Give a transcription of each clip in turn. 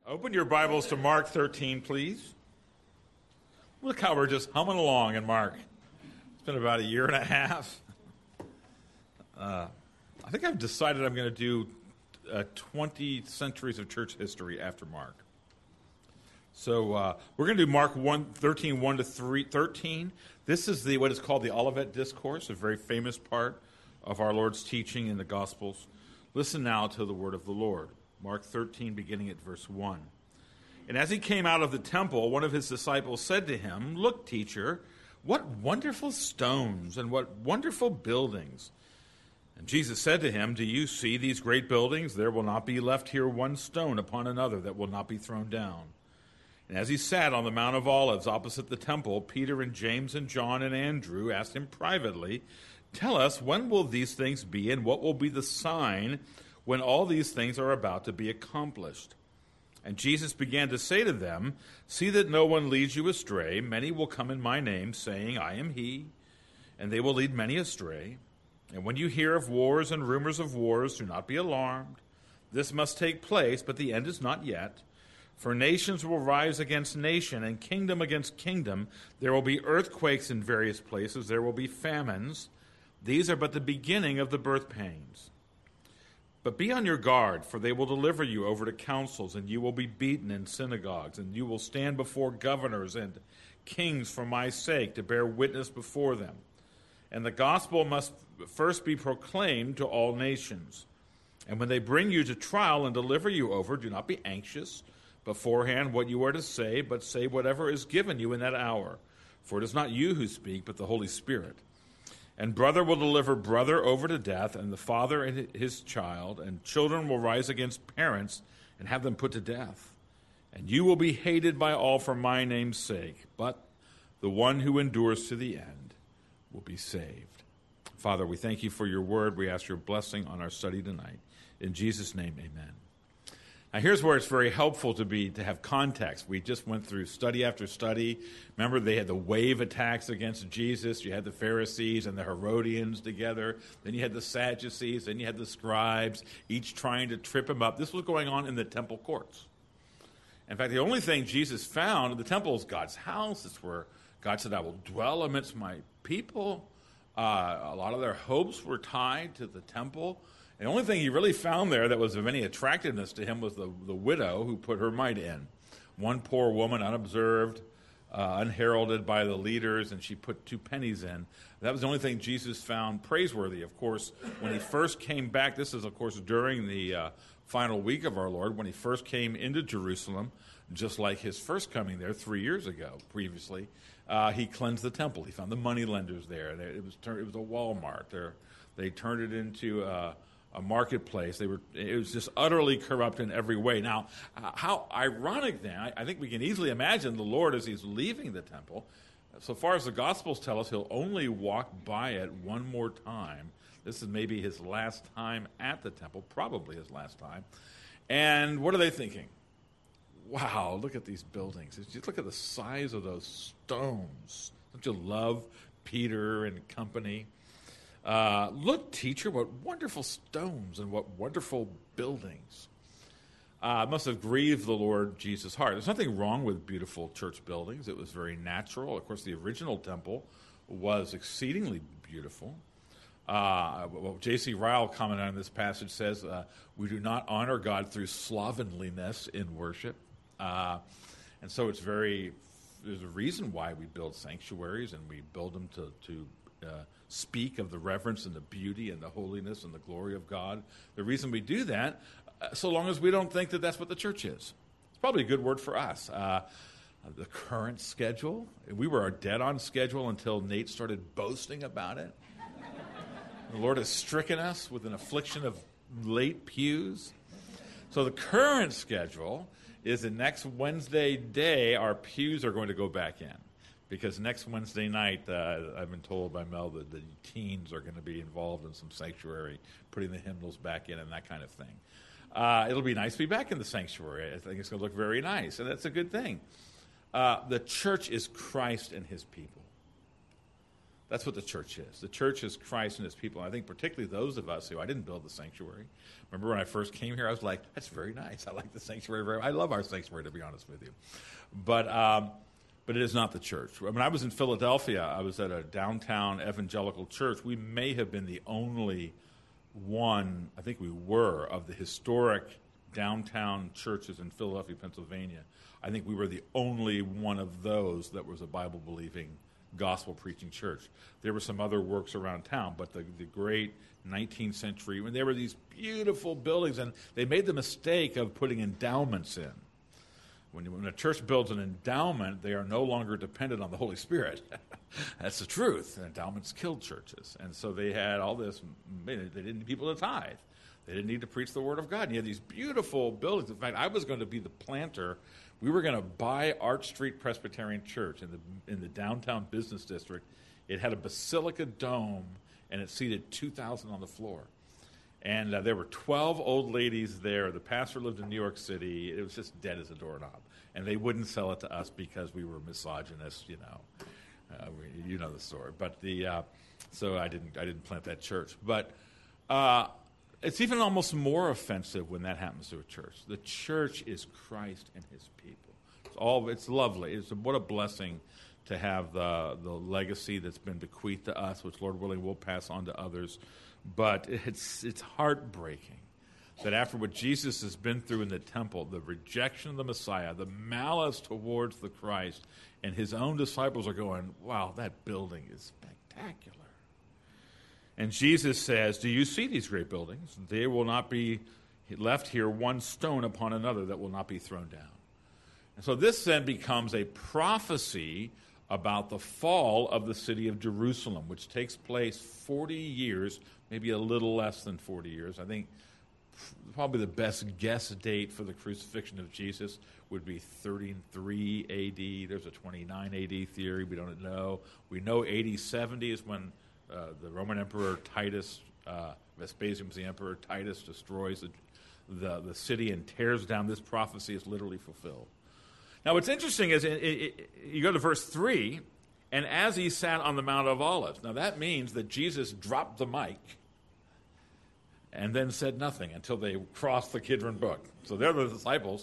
Open your Bibles to Mark 13, please. Look how we're just humming along in Mark. It's been about a year and a half. I think I've decided I'm going to do 20 centuries of church history after Mark. So we're going to do Mark 13, 1 to 13. This is what is called the Olivet Discourse, a very famous part of our Lord's teaching in the Gospels. Listen now to the word of the Lord. Mark 13, beginning at verse 1. And as he came out of the temple, one of his disciples said to him, "Look, teacher, what wonderful stones and what wonderful buildings." And Jesus said to him, "Do you see these great buildings? There will not be left here one stone upon another that will not be thrown down." And as he sat on the Mount of Olives opposite the temple, Peter and James and John and Andrew asked him privately, "Tell us, when will these things be, and what will be the sign when all these things are about to be accomplished?" And Jesus began to say to them, "See that no one leads you astray. Many will come in my name, saying, 'I am he,' and they will lead many astray. And when you hear of wars and rumors of wars, do not be alarmed. This must take place, but the end is not yet. For nations will rise against nation, and kingdom against kingdom. There will be earthquakes in various places. There will be famines. These are but the beginning of the birth pains. But be on your guard, for they will deliver you over to councils, and you will be beaten in synagogues, and you will stand before governors and kings for my sake to bear witness before them. And the gospel must first be proclaimed to all nations. And when they bring you to trial and deliver you over, do not be anxious beforehand what you are to say, but say whatever is given you in that hour. For it is not you who speak, but the Holy Spirit. And brother will deliver brother over to death, and the father and his child, and children will rise against parents and have them put to death. And you will be hated by all for my name's sake, but the one who endures to the end will be saved." Father, we thank you for your word. We ask your blessing on our study tonight. In Jesus' name, amen. Now, here's where it's very helpful to have context. We just went through study after study. Remember, they had the wave attacks against Jesus. You had the Pharisees and the Herodians together. Then you had the Sadducees. Then you had the scribes, each trying to trip him up. This was going on in the temple courts. In fact, the only thing Jesus found in the temple is God's house. It's where God said, "I will dwell amidst my people." A lot of their hopes were tied to the temple. The only thing he really found there that was of any attractiveness to him was the widow who put her mite in. One poor woman, unobserved, unheralded by the leaders, and she put 2 pennies in. That was the only thing Jesus found praiseworthy. Of course, when he first came back, this is, of course, during the final week of our Lord, when he first came into Jerusalem, just like his first coming there 3 years ago previously, he cleansed the temple. He found the moneylenders there. It was a Walmart. They turned it into a marketplace. It was just utterly corrupt in every way. Now, how ironic then, I think we can easily imagine the Lord as he's leaving the temple. So far as the Gospels tell us, he'll only walk by it one more time. This is maybe his last time at the temple, probably his last time. And what are they thinking? Wow, look at these buildings. Just look at the size of those stones. Don't you love Peter and company? "Look, teacher, what wonderful stones and what wonderful buildings." It must have grieved the Lord Jesus' heart. There's nothing wrong with beautiful church buildings. It was very natural. Of course, the original temple was exceedingly beautiful. J.C. Ryle commented on this passage says, "We do not honor God through slovenliness in worship." And so there's a reason why we build sanctuaries, and we build them to speak of the reverence and the beauty and the holiness and the glory of God. The reason we do that, so long as we don't think that that's what the church is. It's probably a good word for us. The current schedule, we were dead on schedule until Nate started boasting about it. The Lord has stricken us with an affliction of late pews. So the current schedule is that next Wednesday day, our pews are going to go back in. Because next Wednesday night, I've been told by Mel that the teens are going to be involved in some sanctuary, putting the hymnals back in and that kind of thing. It'll be nice to be back in the sanctuary. I think it's going to look very nice, and that's a good thing. The church is Christ and his people. That's what the church is. The church is Christ and his people. And I think particularly those of us who, I didn't build the sanctuary. Remember when I first came here, I was like, that's very nice. I like the sanctuary very much. I love our sanctuary, to be honest with you. But it is not the church. When I was in Philadelphia, I was at a downtown evangelical church. We may have been the only one, I think we were, of the historic downtown churches in Philadelphia, Pennsylvania. I think we were the only one of those that was a Bible-believing, gospel-preaching church. There were some other works around town, but the great 19th century, when there were these beautiful buildings, and they made the mistake of putting endowments in. When a church builds an endowment, they are no longer dependent on the Holy Spirit. That's the truth. Endowments killed churches. And so they had all this, they didn't need people to tithe. They didn't need to preach the Word of God. And you had these beautiful buildings. In fact, I was going to be the planter. We were going to buy Arch Street Presbyterian Church in the downtown business district. It had a basilica dome, and it seated 2,000 on the floor. And there were 12 old ladies there. The pastor lived in New York City. It was just dead as a doorknob. And they wouldn't sell it to us because we were misogynists, you know. You know the story. But so I didn't plant that church. But it's even almost more offensive when that happens to a church. The church is Christ and his people. It's lovely. What a blessing to have the legacy that's been bequeathed to us, which Lord willing we'll pass on to others. But it's heartbreaking that after what Jesus has been through in the temple, the rejection of the Messiah, the malice towards the Christ, and his own disciples are going, wow, that building is spectacular. And Jesus says, do you see these great buildings? They will not be left here one stone upon another that will not be thrown down. And so this then becomes a prophecy about the fall of the city of Jerusalem, which takes place 40 years, maybe a little less than 40 years. I think probably the best guess date for the crucifixion of Jesus would be 33 A.D. There's a 29 A.D. theory. We don't know. We know A.D. 70 is when the Roman Emperor Titus, Vespasian was the emperor, Titus destroys the city and tears down. This prophecy is literally fulfilled. Now, what's interesting is you go to verse 3, and as he sat on the Mount of Olives. Now, that means that Jesus dropped the mic and then said nothing until they crossed the Kidron Brook. So they're the disciples.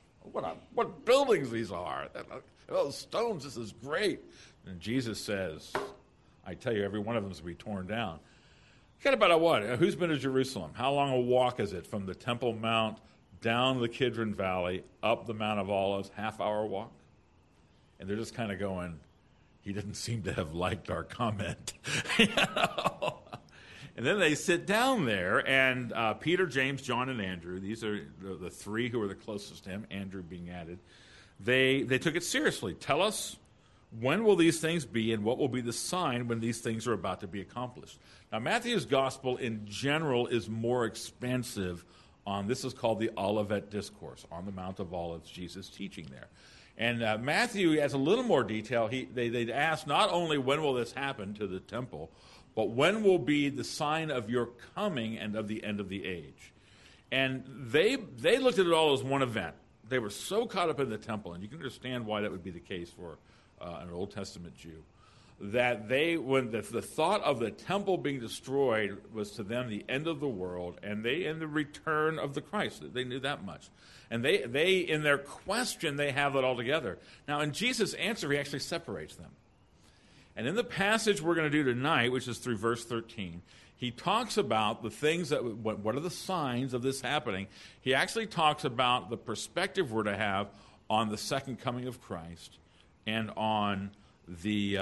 What buildings these are. Those stones, this is great. And Jesus says, I tell you, every one of them is going to be torn down. Forget about what? Who's been to Jerusalem? How long a walk is it from the Temple Mount down the Kidron Valley, up the Mount of Olives, half-hour walk? And they're just kind of going, he didn't seem to have liked our comment. You know? And then they sit down there, and Peter, James, John, and Andrew, these are the three who are the closest to him, Andrew being added, they took it seriously. Tell us, when will these things be, and what will be the sign when these things are about to be accomplished? Now, Matthew's gospel in general is more expansive on, this is called the Olivet Discourse, on the Mount of Olives, Jesus teaching there. And Matthew has a little more detail. They'd ask not only when will this happen to the temple, but when will be the sign of your coming and of the end of the age? And they looked at it all as one event. They were so caught up in the temple, and you can understand why that would be the case for an Old Testament Jew, that when the thought of the temple being destroyed was to them the end of the world, and the return of the Christ. They knew that much. And they in their question, they have it all together. Now, in Jesus' answer, he actually separates them. And in the passage we're going to do tonight, which is through verse 13, he talks about the things that, what are the signs of this happening? He actually talks about the perspective we're to have on the second coming of Christ and on the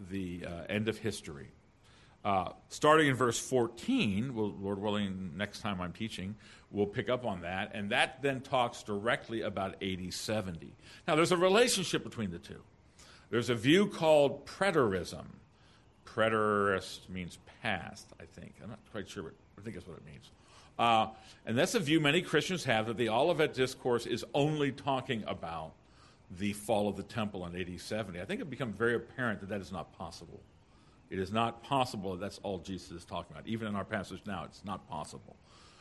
end of history. Starting in verse 14, Lord willing, next time I'm teaching, we'll pick up on that, and that then talks directly about AD 70. Now, there's a relationship between the two. There's a view called preterism. Preterist means past, I think. I'm not quite sure, but I think that's what it means. And that's a view many Christians have, that the Olivet Discourse is only talking about the fall of the temple in AD 70. I think it becomes very apparent that is not possible. It is not possible that that's all Jesus is talking about. Even in our passage now, it's not possible.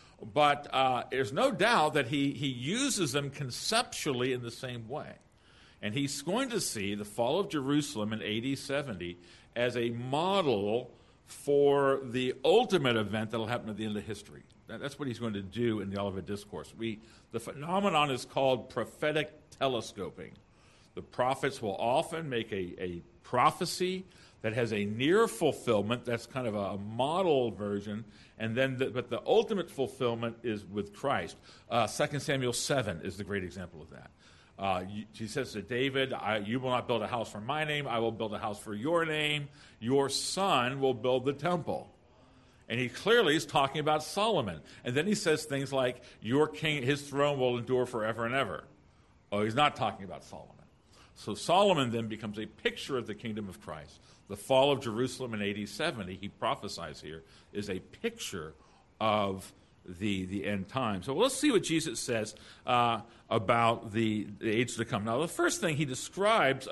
But there's no doubt that he uses them conceptually in the same way. And he's going to see the fall of Jerusalem in AD 70 as a model for the ultimate event that will happen at the end of history. That's what he's going to do in the Olivet Discourse. The phenomenon is called prophetic telescoping. The prophets will often make a prophecy that has a near fulfillment. That's kind of a model version. And then, but the ultimate fulfillment is with Christ. 2 Samuel 7 is the great example of that. He says to David, you will not build a house for my name. I will build a house for your name. Your son will build the temple. And he clearly is talking about Solomon. And then he says things like, your king, his throne will endure forever and ever. Oh, he's not talking about Solomon. So Solomon then becomes a picture of the kingdom of Christ. The fall of Jerusalem in AD 70, he prophesies here, is a picture of the end time. So let's see what Jesus says about the age to come. Now, the first thing he describes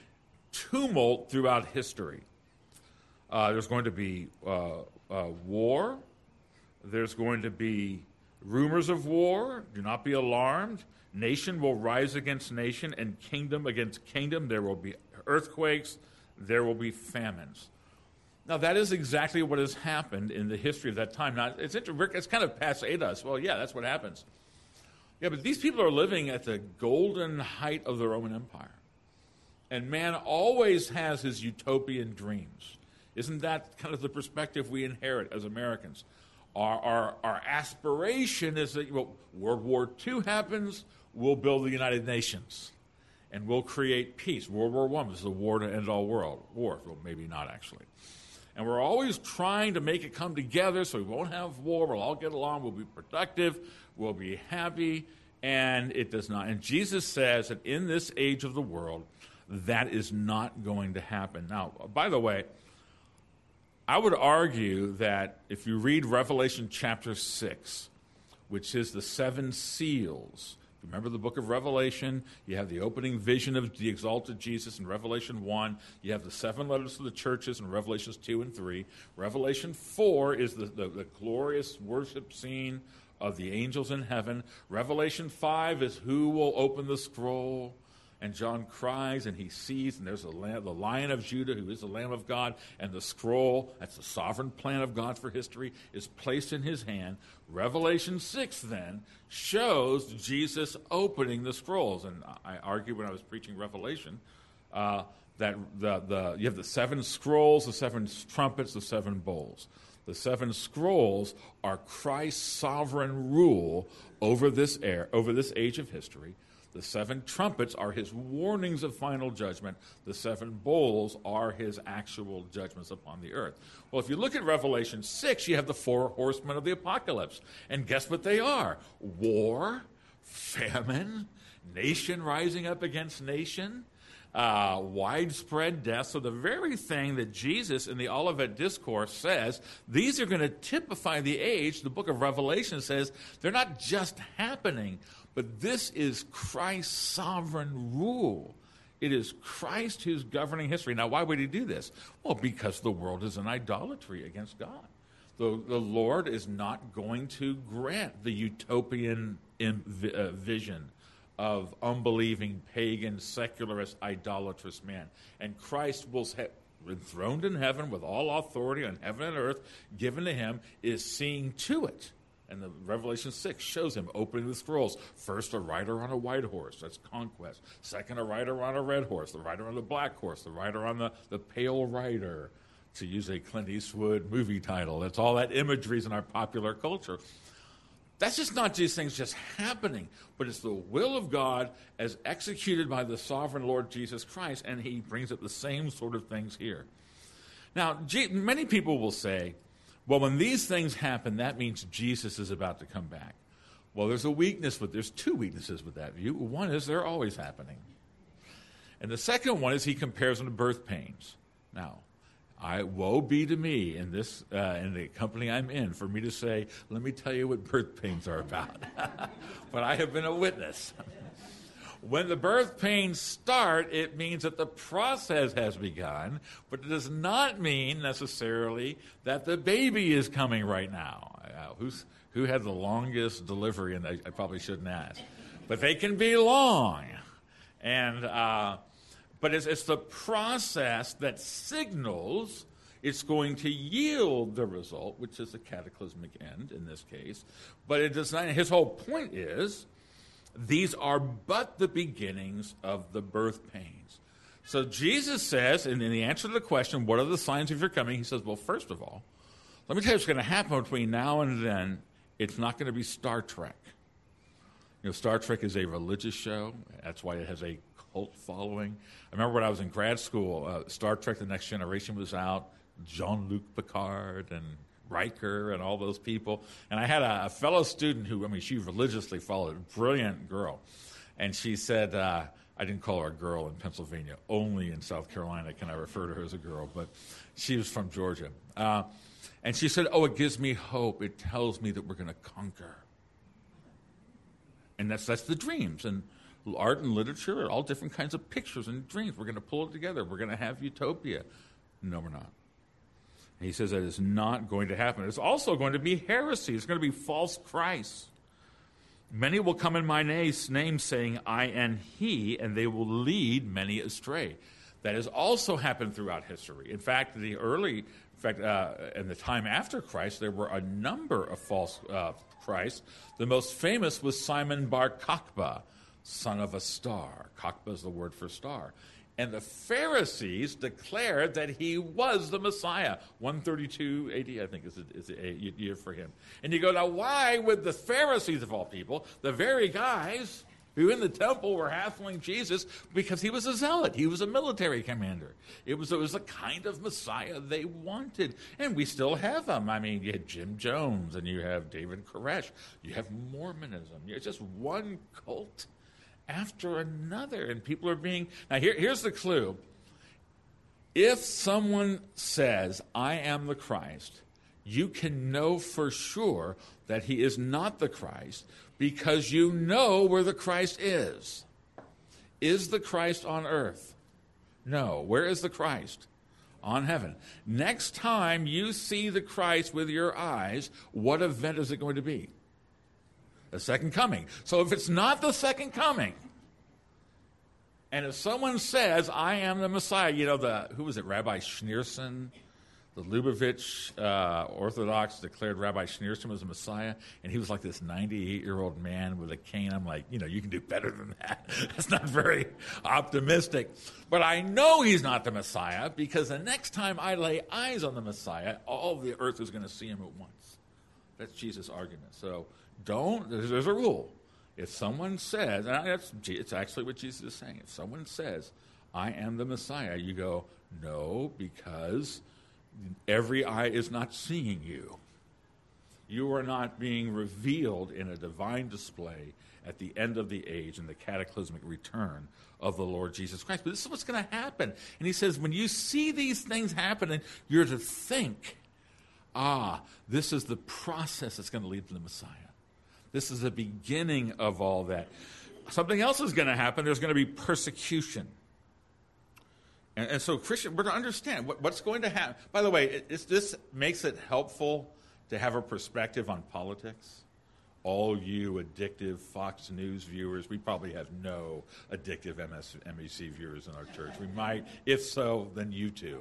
tumult throughout history. There's going to be war. There's going to be rumors of war. Do not be alarmed. Nation will rise against nation and kingdom against kingdom. There will be earthquakes. There will be famines. Now, that is exactly what has happened in the history of that time. Now, it's kind of passé to us. Well, yeah, that's what happens. Yeah, but these people are living at the golden height of the Roman Empire. And man always has his utopian dreams. Isn't that kind of the perspective we inherit as Americans? Our aspiration is that World War II happens, we'll build the United Nations. And we'll create peace. World War I was the war to end all world wars. Well, maybe not, actually. And we're always trying to make it come together so we won't have war. We'll all get along. We'll be productive. We'll be happy. And it does not. And Jesus says that in this age of the world, that is not going to happen. Now, by the way, I would argue that if you read Revelation chapter 6, which is the seven seals, remember the book of Revelation, you have the opening vision of the exalted Jesus in Revelation 1. You have the seven letters to the churches in Revelations 2 and 3. Revelation 4 is the glorious worship scene of the angels in heaven. Revelation 5 is who will open the scroll. And John cries, and he sees, and there's the Lion of Judah, who is the Lamb of God, and the scroll, that's the sovereign plan of God for history, is placed in his hand. Revelation 6, then, shows Jesus opening the scrolls. And I argued when I was preaching Revelation that you have the seven scrolls, the seven trumpets, the seven bowls. The seven scrolls are Christ's sovereign rule over this age of history. The seven trumpets are his warnings of final judgment. The seven bowls are his actual judgments upon the earth. Well, if you look at Revelation 6, you have the four horsemen of the apocalypse. And guess what they are? War, famine, nation rising up against nation, widespread death. So the very thing that Jesus in the Olivet Discourse says, these are going to typify the age. The book of Revelation says they're not just happening, but this is Christ's sovereign rule. It is Christ who's governing history. Now, why would he do this? Well, because the world is in idolatry against God. The Lord is not going to grant the utopian vision of unbelieving, pagan, secularist, idolatrous man. And Christ will enthroned in heaven with all authority on heaven and earth given to him, is seeing to it. And the Revelation 6 shows him opening the scrolls. First, a rider on a white horse. That's conquest. Second, a rider on a red horse. The rider on the black horse. The rider on the pale rider, to use a Clint Eastwood movie title. That's all that imagery is in our popular culture. That's just not these things just happening, but it's the will of God as executed by the sovereign Lord Jesus Christ, and he brings up the same sort of things here. Now, many people will say, well, when these things happen, that means Jesus is about to come back. Well, there's two weaknesses with that view. One is they're always happening. And the second one is he compares them to birth pains. Now, woe be to me in the company I'm in for me to say, let me tell you what birth pains are about. But I have been a witness. When the birth pains start, it means that the process has begun, but it does not mean necessarily that the baby is coming right now. Who had the longest delivery? And I probably shouldn't ask. But they can be long. And but it's the process that signals it's going to yield the result, which is a cataclysmic end in this case. But it does not. His whole point is these are but the beginnings of the birth pains. So Jesus says, and in the answer to the question, what are the signs of your coming? He says, well, first of all, let me tell you what's going to happen between now and then. It's not going to be Star Trek. You know, Star Trek is a religious show. That's why it has a cult following. I remember when I was in grad school, Star Trek The Next Generation was out. Jean-Luc Picard and Riker and all those people. And I had a fellow student who, she religiously followed, a brilliant girl. And she said, I didn't call her a girl in Pennsylvania. Only in South Carolina can I refer to her as a girl. But she was from Georgia. And she said, it gives me hope. It tells me that we're going to conquer. And that's the dreams. And art and literature are all different kinds of pictures and dreams. We're going to pull it together. We're going to have utopia. No, we're not. And he says that is not going to happen. It's also going to be heresy. It's going to be false Christs. Many will come in my name saying, I am he, and they will lead many astray. That has also happened throughout history. In fact, in the time after Christ, there were a number of false Christs. The most famous was Simon Bar Kokhba, son of a star. Kokhba is the word for star. And the Pharisees declared that he was the Messiah. 132 AD, I think, is a year for him. And you go, now why would the Pharisees, of all people, the very guys who in the temple were hassling Jesus, because he was a zealot, he was a military commander. It was the kind of Messiah they wanted. And we still have them. You had Jim Jones, and you have David Koresh. You have Mormonism. It's just one cult after another, and people are being... Now, here's the clue. If someone says, I am the Christ, you can know for sure that he is not the Christ because you know where the Christ is. Is the Christ on earth? No. Where is the Christ? On heaven. Next time you see the Christ with your eyes, what event is it going to be? The second coming. So if it's not the second coming, and if someone says, I am the Messiah, who was it, Rabbi Schneerson? The Lubavitch Orthodox declared Rabbi Schneerson was the Messiah, and he was like this 98-year-old man with a cane. I'm like, you can do better than that. That's not very optimistic. But I know he's not the Messiah because the next time I lay eyes on the Messiah, all the earth is going to see him at once. That's Jesus' argument. So there's a rule. If someone says, and it's actually what Jesus is saying, if someone says, I am the Messiah, you go, no, because every eye is not seeing you. You are not being revealed in a divine display at the end of the age and the cataclysmic return of the Lord Jesus Christ. But this is what's going to happen. And he says, when you see these things happening, you're to think, this is the process that's going to lead to the Messiah. This is the beginning of all that. Something else is going to happen. There's going to be persecution. And so, Christian, we're to understand what's going to happen. By the way, this makes it helpful to have a perspective on politics. All you addictive Fox News viewers, we probably have no addictive MSNBC viewers in our church. We might. If so, then you too.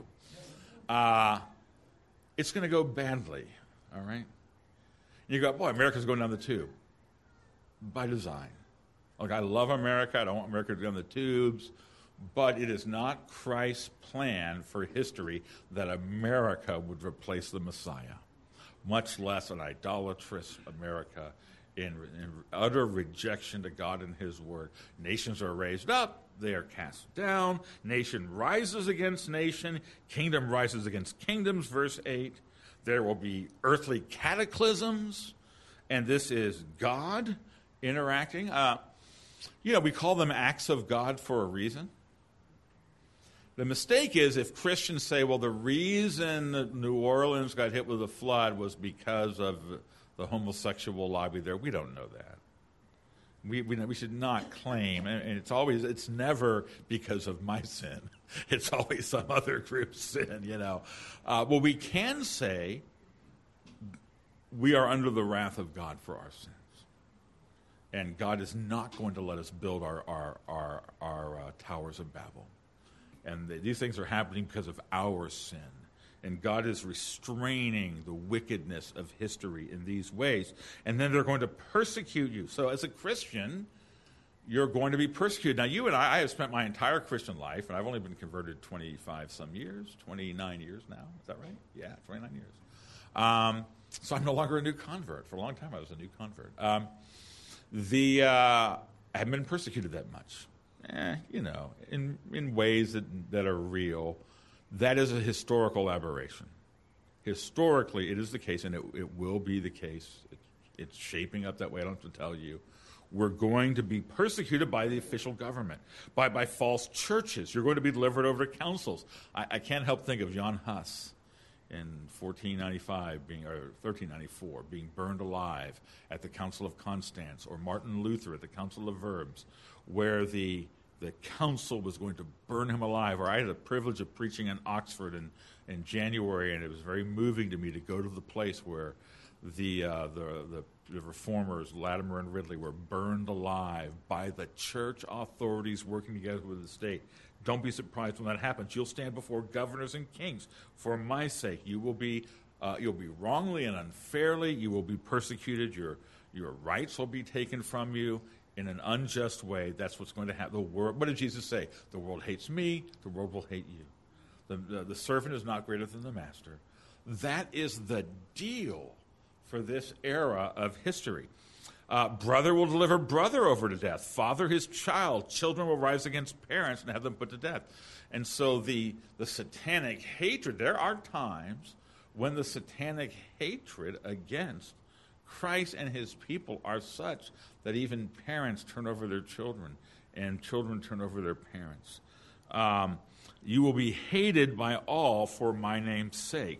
It's going to go badly, all right? You go, boy, America's going down the tube. By design. Look, I love America. I don't want America to go down the tubes. But it is not Christ's plan for history that America would replace the Messiah, much less an idolatrous America in utter rejection to God and his word. Nations are raised up. They are cast down. Nation rises against nation. Kingdom rises against kingdoms, verse 8. There will be earthly cataclysms, and this is God interacting. We call them acts of God for a reason. The mistake is if Christians say, well, the reason that New Orleans got hit with a flood was because of the homosexual lobby there. We don't know that. We should not claim, and it's never because of my sin. It's always some other group's sin, Well, we can say we are under the wrath of God for our sins. And God is not going to let us build our are towers of Babel. And these things are happening because of our sin. And God is restraining the wickedness of history in these ways. And then they're going to persecute you. So as a Christian, you're going to be persecuted. Now, you and I have spent my entire Christian life, and I've only been converted 25-some years, 29 years now. Is that right? Yeah, 29 years. So I'm no longer a new convert. For a long time, I was a new convert. I haven't been persecuted that much. In ways that are real. That is a historical aberration. Historically, it is the case, and it will be the case. It's shaping up that way. I don't have to tell you. We're going to be persecuted by the official government, by false churches. You're going to be delivered over to councils. I can't help think of Jan Hus in 1495 or 1394 being burned alive at the Council of Constance, or Martin Luther at the Council of Worms, where the council was going to burn him alive. Or I had the privilege of preaching in Oxford in January, and it was very moving to me to go to the place where the reformers, Latimer and Ridley, were burned alive by the church authorities working together with the state. Don't be surprised when that happens. You'll stand before governors and kings for my sake. You'll be wrongly and unfairly. You will be persecuted. Your rights will be taken from you in an unjust way. That's what's going to happen. The world. What did Jesus say? The world hates me. The world will hate you. The servant is not greater than the master. That is the deal for this era of history. Brother will deliver brother over to death. Father his child. Children will rise against parents and have them put to death. And so the satanic hatred, there are times when the satanic hatred against Christ and his people are such that even parents turn over their children and children turn over their parents. You will be hated by all for my name's sake.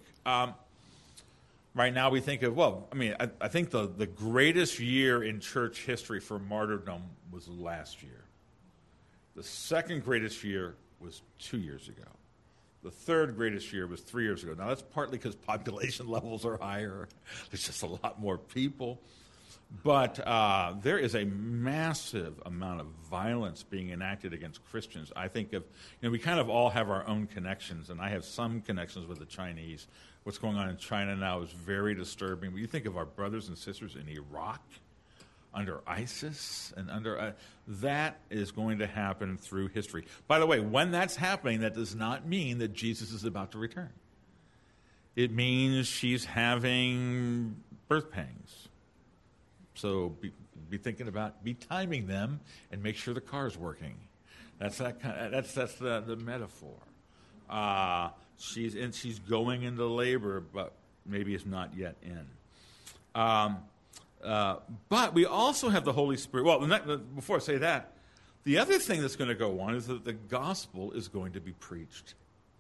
Right now we think of, I think the greatest year in church history for martyrdom was last year. The second greatest year was 2 years ago. The third greatest year was 3 years ago. Now, that's partly because population levels are higher. There's just a lot more people. But there is a massive amount of violence being enacted against Christians. I think we kind of all have our own connections, and I have some connections with the Chinese. What's going on in China now is very disturbing. When you think of our brothers and sisters in Iraq, under ISIS, and that is going to happen through history. By the way, when that's happening, that does not mean that Jesus is about to return. It means she's having birth pangs. So be thinking about, be timing them, and make sure the car's working. That's the metaphor. She's going into labor, but maybe it's not yet in. But we also have the Holy Spirit. Well, before I say that, the other thing that's going to go on is that the gospel is going to be preached.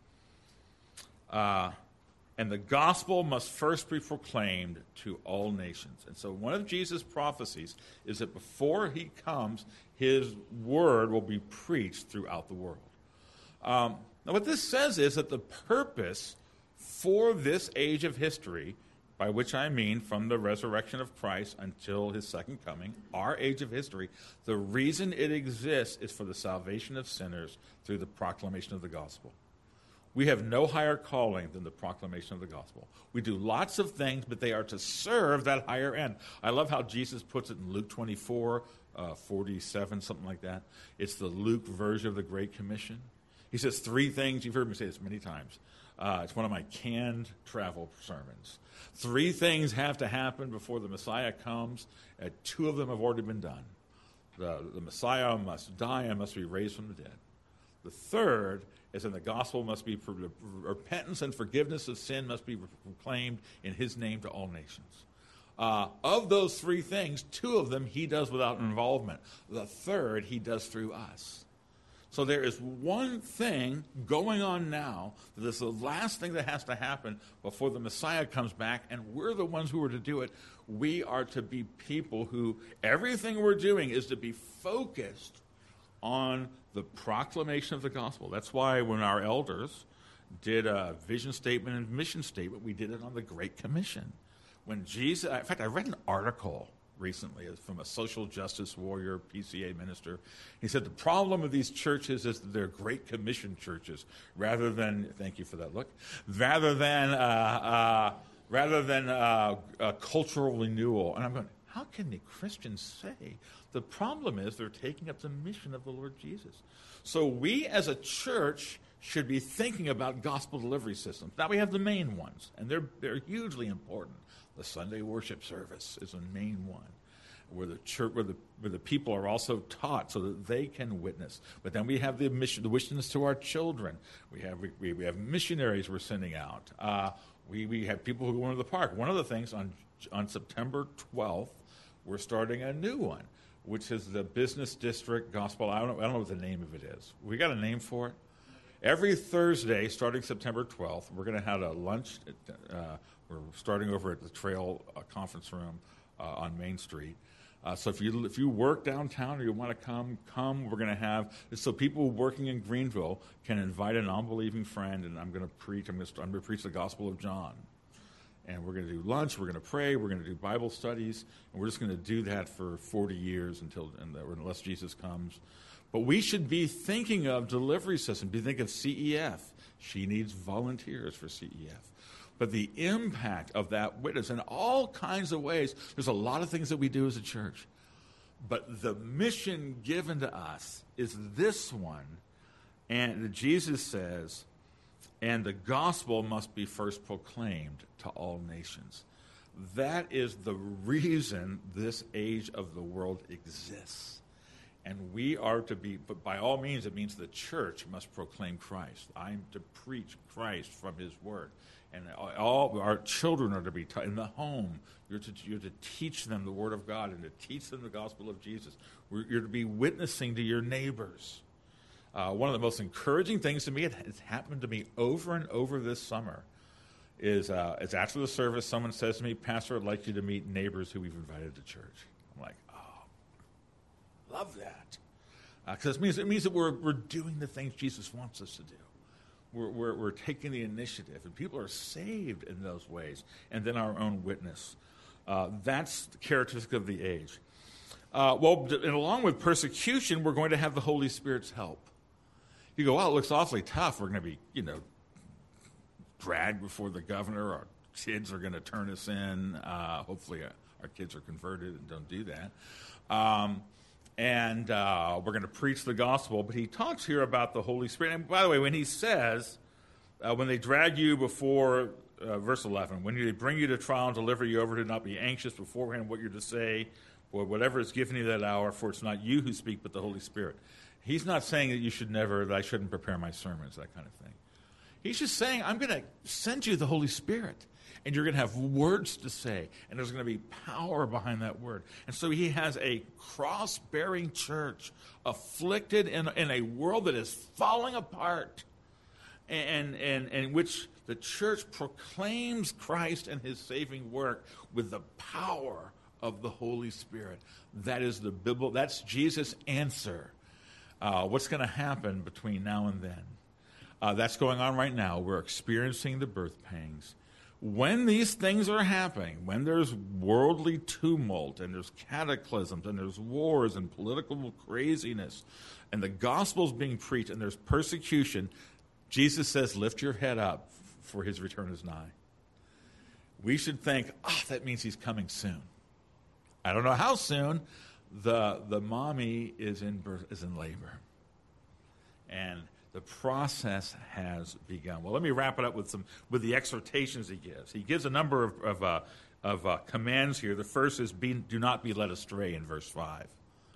And the gospel must first be proclaimed to all nations. And so one of Jesus' prophecies is that before he comes, his word will be preached throughout the world. Now, what this says is that the purpose for this age of history, by which I mean from the resurrection of Christ until his second coming, our age of history, the reason it exists is for the salvation of sinners through the proclamation of the gospel. We have no higher calling than the proclamation of the gospel. We do lots of things, but they are to serve that higher end. I love how Jesus puts it in Luke 24, 47, something like that. It's the Luke version of the Great Commission. He says three things. You've heard me say this many times. It's one of my canned travel sermons. Three things have to happen before the Messiah comes, and two of them have already been done. The Messiah must die and must be raised from the dead. The third is that the gospel must be, repentance and forgiveness of sin must be proclaimed in his name to all nations. Of those three things, two of them he does without involvement. The third he does through us. So there is one thing going on now that is the last thing that has to happen before the Messiah comes back, and we're the ones who are to do it. We are to be people who, everything we're doing is to be focused on the proclamation of the gospel. That's why when our elders did a vision statement and mission statement, we did it on the Great Commission. When Jesus, in fact, I read an article recently from a social justice warrior, PCA minister. He said the problem of these churches is that they're Great Commission churches rather than, thank you for that look, rather than cultural renewal. And I'm going, how can the Christians say the problem is they're taking up the mission of the Lord Jesus? So we as a church should be thinking about gospel delivery systems. Now we have the main ones, and they're hugely important. The Sunday worship service is a main one, where the church, where the people are also taught so that they can witness. But then we have the witness to our children. We have missionaries we're sending out. We have people who go into the park. One of the things on September 12th, we're starting a new one, which is the Business District Gospel. I don't know what the name of it is. We got a name for it. Every Thursday, starting September 12th, we're going to have a lunch. We're starting over at the Trail Conference Room on Main Street. So if you work downtown or you want to come. We're going to have so people working in Greenville can invite an unbelieving friend, and I'm going to preach. I'm going to preach the Gospel of John, and we're going to do lunch. We're going to pray. We're going to do Bible studies, and we're just going to do that for 40 years unless Jesus comes. But we should be thinking of delivery system. Be thinking of CEF. She needs volunteers for CEF. But the impact of that witness in all kinds of ways, there's a lot of things that we do as a church. But the mission given to us is this one. And Jesus says, and the gospel must be first proclaimed to all nations. That is the reason this age of the world exists. And we are to be, but by all means, it means the church must proclaim Christ. I'm to preach Christ from his word. And all our children are to be taught in the home. You're to teach them the word of God and to teach them the gospel of Jesus. You're to be witnessing to your neighbors. One of the most encouraging things to me, it's happened to me over and over this summer, is after the service, someone says to me, Pastor, I'd like you to meet neighbors who we've invited to church. I'm like, oh, love that. Because it means that we're doing the things Jesus wants us to do. We're taking the initiative, and people are saved in those ways, and then our own witness. That's the characteristic of the age. And along with persecution, we're going to have the Holy Spirit's help. You go, well, it looks awfully tough. We're going to be, dragged before the governor. Our kids are going to turn us in. Hopefully our kids are converted and don't do that. And we're going to preach the gospel. But he talks here about the Holy Spirit. And by the way, when he says, when they drag you before, verse 11, when they bring you to trial and deliver you over, to not be anxious beforehand what you're to say, or whatever is given you that hour, for it's not you who speak, but the Holy Spirit. He's not saying that I shouldn't prepare my sermons, that kind of thing. He's just saying, I'm going to send you the Holy Spirit. And you're going to have words to say, and there's going to be power behind that word. And so he has a cross-bearing church afflicted in a world that is falling apart, and in which the church proclaims Christ and his saving work with the power of the Holy Spirit. That is that's Jesus' answer. What's going to happen between now and then? That's going on right now. We're experiencing the birth pangs. When these things are happening, when there's worldly tumult and there's cataclysms and there's wars and political craziness and the gospel's being preached and there's persecution, Jesus says, lift your head up, for his return is nigh. We should think, that means he's coming soon. I don't know how soon. The mommy is in labor. And the process has begun. Well, let me wrap it up with the exhortations he gives. He gives a number of commands here. The first is do not be led astray in verse 5.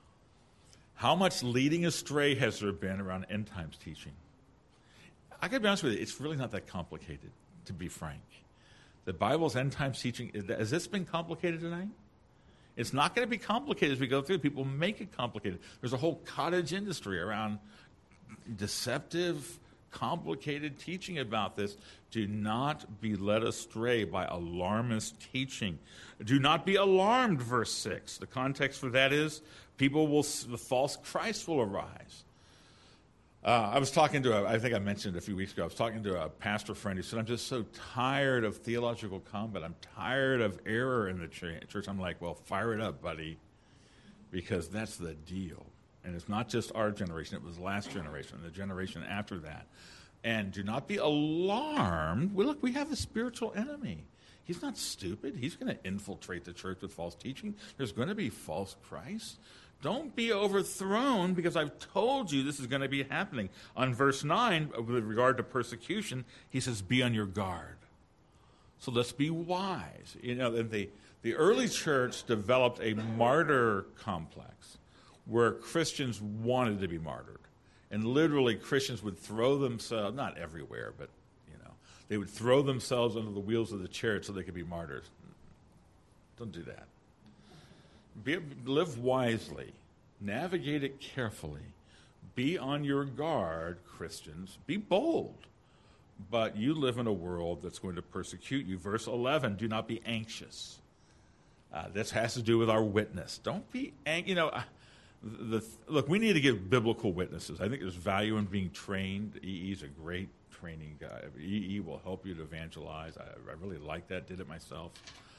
How much leading astray has there been around end times teaching? I got to be honest with you, it's really not that complicated, to be frank. The Bible's end times teaching, has this been complicated tonight? It's not going to be complicated as we go through. People make it complicated. There's a whole cottage industry around deceptive, complicated teaching about this. Do not be led astray by alarmist teaching. Do not be alarmed, verse 6. The context for that is the false Christ will arise. I was talking to I think I mentioned a few weeks ago, I was talking to a pastor friend who said, I'm just so tired of theological combat. I'm tired of error in the church. I'm like, well, fire it up, buddy, because that's the deal. And it's not just our generation. It was last generation, the generation after that. And do not be alarmed. Well, look, we have a spiritual enemy. He's not stupid. He's going to infiltrate the church with false teaching. There's going to be false Christ. Don't be overthrown because I've told you this is going to be happening. On verse 9, with regard to persecution, he says, be on your guard. So let's be wise. You know, the early church developed a martyr complex where Christians wanted to be martyred. And literally Christians would throw themselves, not everywhere, but, you know, they would throw themselves under the wheels of the chariot so they could be martyrs. Don't do that. Live wisely. Navigate it carefully. Be on your guard, Christians. Be bold. But you live in a world that's going to persecute you. Verse 11, do not be anxious. This has to do with our witness. Don't be anxious. You know, look, we need to give biblical witnesses. I think there's value in being trained. EE's a great training guy. EE will help you to evangelize. I really like that. Did it myself.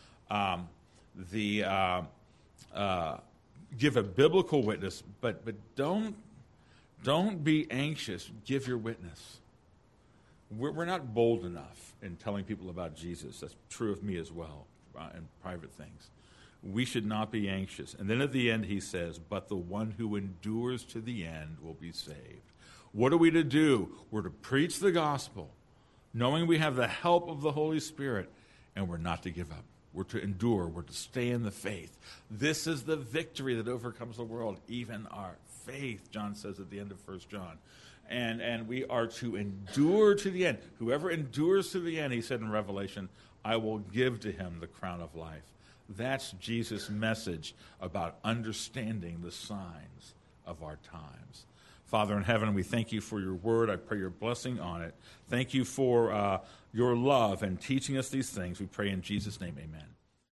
Give a biblical witness, but don't be anxious. Give your witness. We're not bold enough in telling people about Jesus. That's true of me as well, in private things. We should not be anxious. And then at the end he says, but the one who endures to the end will be saved. What are we to do? We're to preach the gospel, knowing we have the help of the Holy Spirit, and we're not to give up. We're to endure. We're to stay in the faith. This is the victory that overcomes the world, even our faith, John says at the end of 1 John. And we are to endure to the end. Whoever endures to the end, he said in Revelation, I will give to him the crown of life. That's Jesus' message about understanding the signs of our times. Father in heaven, we thank you for your word. I pray your blessing on it. Thank you for your love and teaching us these things. We pray in Jesus' name, amen.